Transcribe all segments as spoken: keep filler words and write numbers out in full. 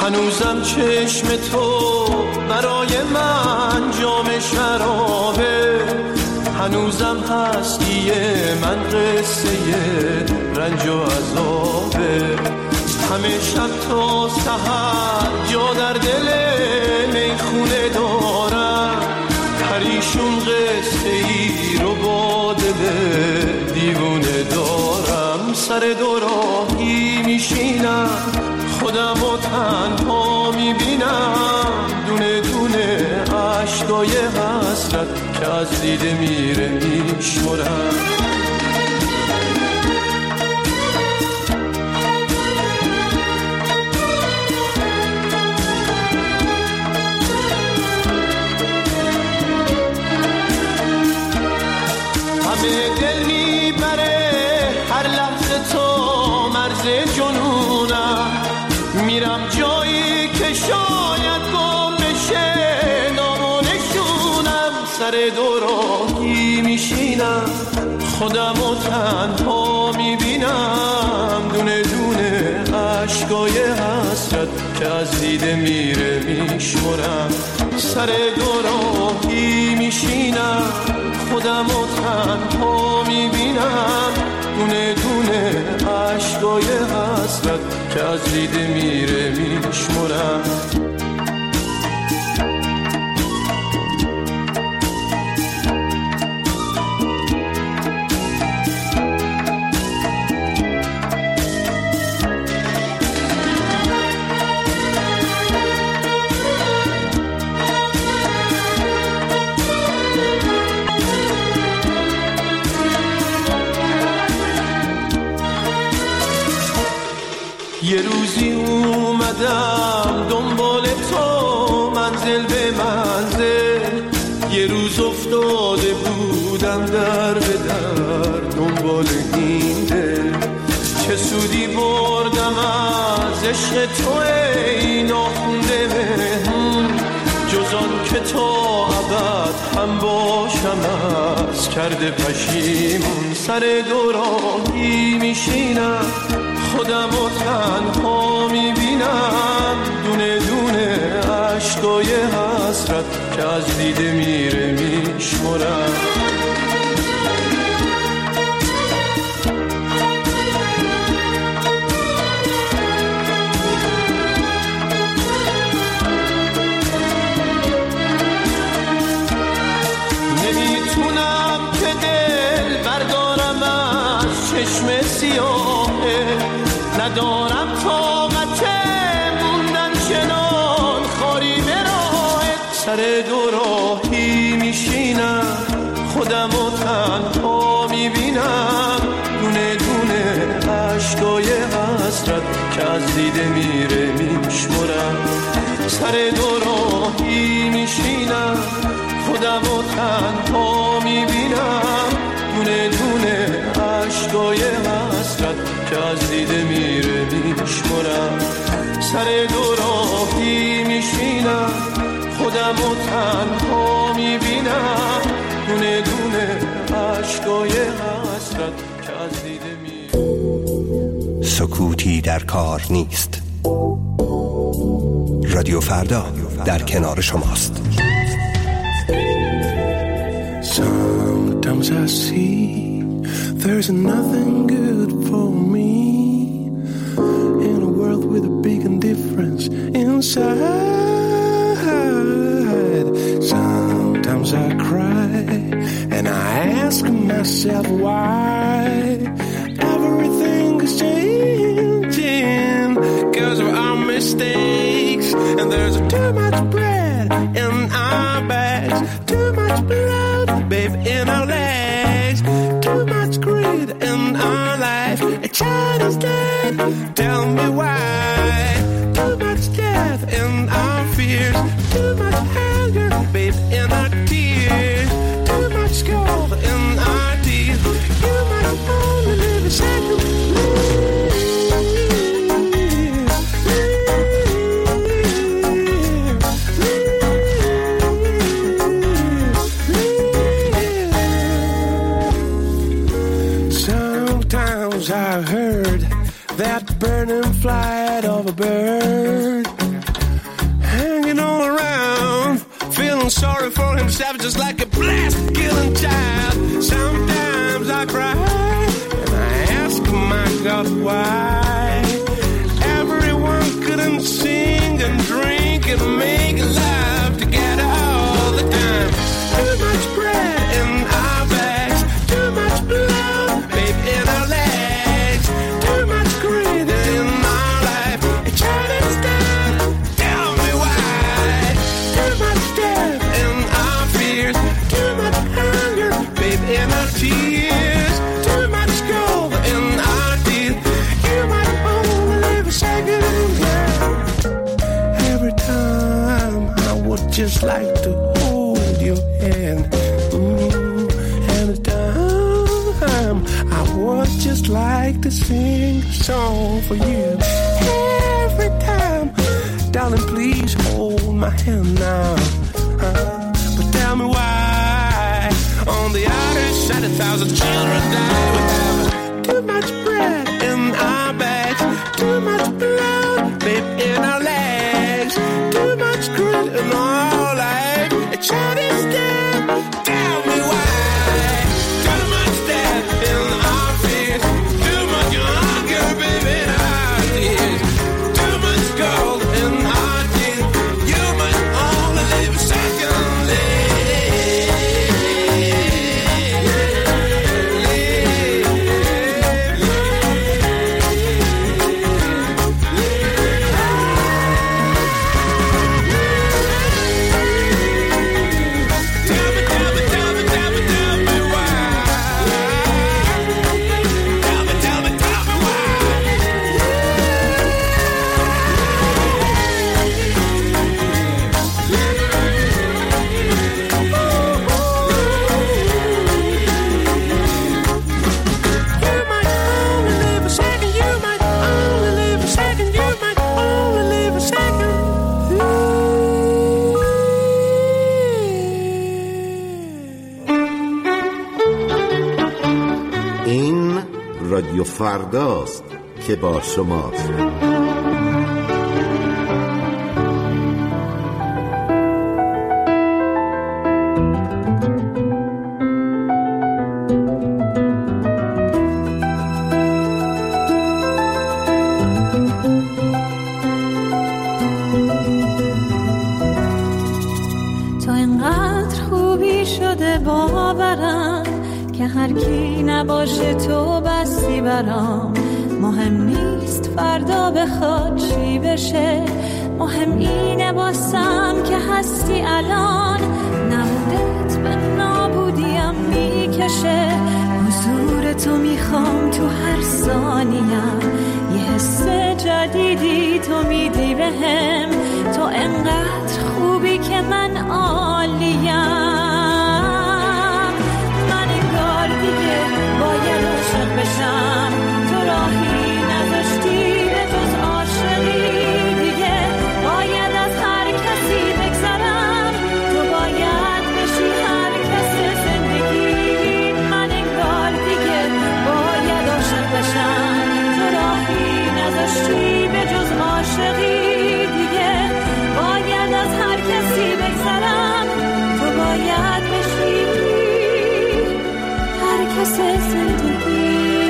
هنوزم چشم تو برای من جام شرابه، هنوزم هستی من قصه رنج و عذابه. همه شب تا سحر جا در دل میخونه دارم، پریشون قصه ای رو با دل دیوونه دارم. سر دو راهی میشینم خودم و تنها میبینم، دونه دونه عشقای حسرت که از دیده میره میشمرم. همه دل میبره هر لحظه تو مرز جنونم، میرم جایی که شاید گم بشه نام و نشونم. سر دو راهی میشینم خودم و تنها میبینم، دونه دونه عشقای حسرت که از دیده میره میشمرم. سر دو راهی میشینم خودم و تنها میبینم، دونه دونه عشقای حسرت که از دیده میره میشمرم. یه روزی اومدم دنبال تو منزل به منزل، یه روز افتاده بودم در به در دنبال این دل. چه سودی بردم از عشق تو ای ناخونده مهمون، جز آن که تا ابد هم باشم از کرده پشیمون. سر دو راهی میشینم خودم و تنها میبینم، دونه دونه عشقای حسرت که از دیده میره میشمرم. نمیتونم که دل بردارم از چشم سیاهه، ندارم طاقت موندن چنان خاری به راهت. سر دو راهی میشینم خودم و تنها میبینم، دونه دونه عشقای حسرت که از دیده میره میشمرم. سر دو راهی میشینم خودم و تنها میبینم، دونه دونه عشقای حسرت که از دیده میره میشمرم. سر دو راهی میشینم خودم و تنها میبینم، دونه دونه عشقای حسرت که از دیده میره. سکوتی در کار نیست. رادیو فردا در کنار شماست. Sometimes I see there's nothing good for me in a world with a big indifference inside. Sometimes I cry and I ask myself why everything is changing because of our mistakes. And there's too much bread in our bags, too much blood, babe, in our legs, too much greed in our life. A child is dead, tell me why. Too much death in our fears, too much anger, babe, in our tears, too much gold in our teeth. You might only live a second. I heard that burning flight of a bird feeling sorry for himself, just like a blast killing child. Sometimes I cry and I ask my God why everyone couldn't sing and drink and make love together all the time. Too much bread in our bags, too much blood, babe, in our legs, too much greed in our life. It tried to stop, tell me why. Too much death in our fears, too much hunger, babe, in our tears, too much gold in our teeth. You might only live a second, yeah. Every time I would just like to hold your hand, mm, and the time I would just like to sing a song for you. Every time, darling, please hold my hand now. Uh, but tell me why on the other side a thousand children die. We have too much bread in our bags, too much blood, babe, in our legs, too much grit in our life. A Chinese death, tell me why. Too much death in our fears, too much hunger, baby, in our tears, too much gold in our teeth. You must only live a second, رادیو فرداست که با شماست. تو اینقدر خوبی شده باورم که هر کی نباشه تو بسی برام. مهم نیست فردا بخواد چی بشه، مهم اینه باسم که هستی الان. نبودت به نابودیم میکشه، حضور تو میخوام تو هر ثانیم. یه حس جدیدی تو میدی بهم، تو انقدر خوبی که من عالیم. باید عاشق بشم، تو راهی نداشتی به جز عاشقی دیگه. باید از هر کسی بگذرم، تو باید بشی هر کس زندگی. من انگار دیگه باید عاشق بشم، تو راهی نداشتی به جز عاشقی دیگه. باید از هر کسی بگذرم، تو باید بشی زندگی.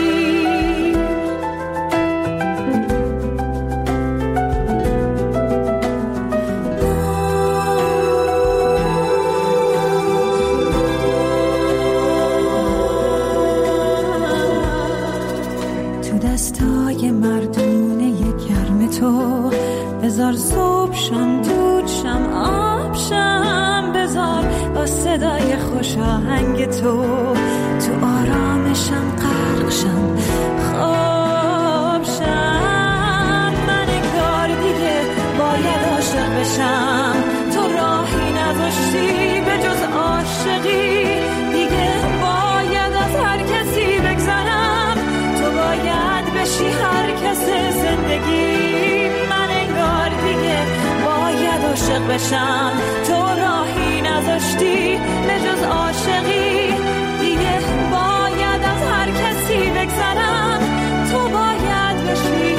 تو دستای مردونه گرم تو بذار صبح شم، دود شم، آب شم. بذار با صدای خوش آهنگ تو تو آرامشم غرق شم، خواب شم. من انگار دیگه باید عاشق بشم، تو راهی نداشتی به جز عاشقی دیگه. باید از هر کسی بگذرم، تو باید بشی هر کس زندگی. من انگار دیگه باید عاشق بشم، تو راهی نداشتی به جز عاشقی دیگه. باید از هر کسی بگذرم، تو باید بشی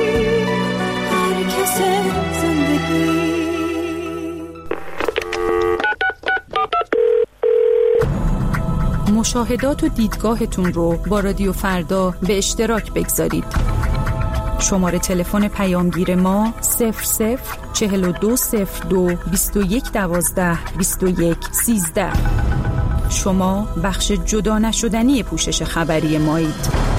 هر کس زندگی. مشاهدات و دیدگاهتون رو با رادیو فردا به اشتراک بگذارید. شماره تلفن پیامگیر ما صفر صفر چهل و دو صفر دو بیست و یک دوازده بیست و یک سیزده. شما بخش جدا نشدنی پوشش خبری مایید.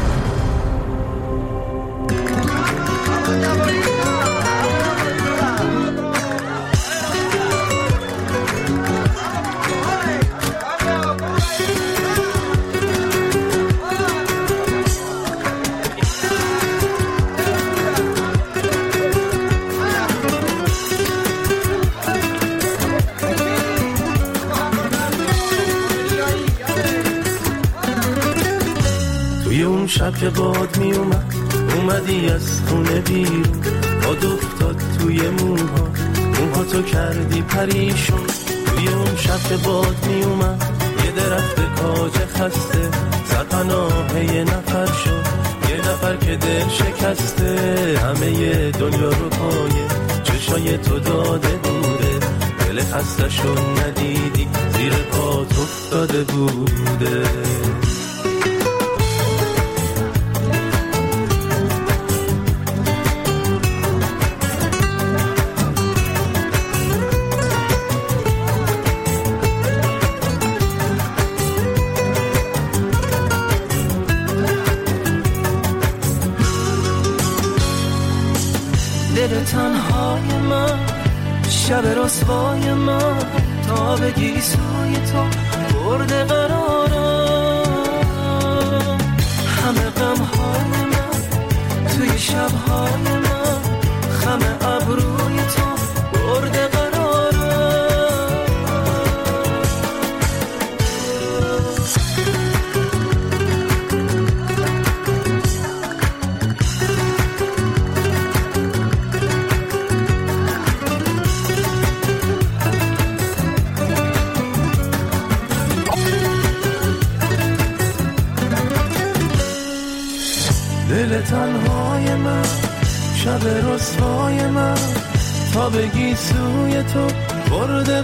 شب که باد می اومد اومدی از خونه بیرون، باد افتاد توی موها، موها تو کردی پریشون. توی اون شب که باد می اومد یه درخت کاج خسته زد پناه یه نفر شد، یه نفر که دل شکسته همه ی دنیا رو پایه چشای تو داده بوده، دل خسته شد ندیدی زیر پات افتاده بوده. دل تنهای من، شب رسوای من، تا بگی سوی تو برده قرارم. همه غمهای من توی شبهای من، خم ابروی تو برده قرارم. دل تنهای من، شب رسوای من، تا بگی سوی تو برده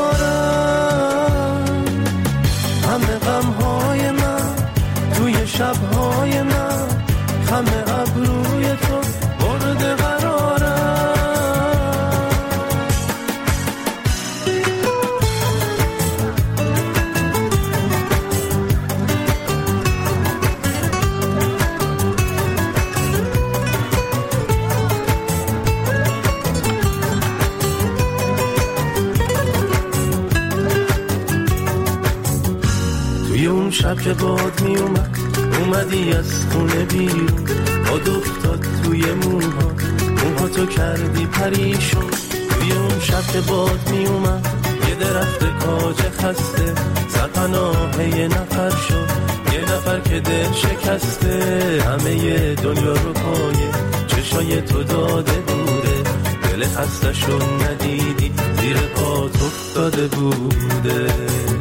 قرارم. همه غمهای من توی شبهای من، خم ابروی تو برده قرارم. اون شب که باد می اومد اومدی از خونه بیرون، باد افتاد توی موها، موها تو کردی پریشون. توی اون شب که باد می اومد یه درخت کاج خسته زد پناه یه نفر شد، یه نفر که دل شکسته همه ی دنیا رو پایه چشای تو داده بوده، دل خسته شد ندیدی زیر پات افتاده بوده.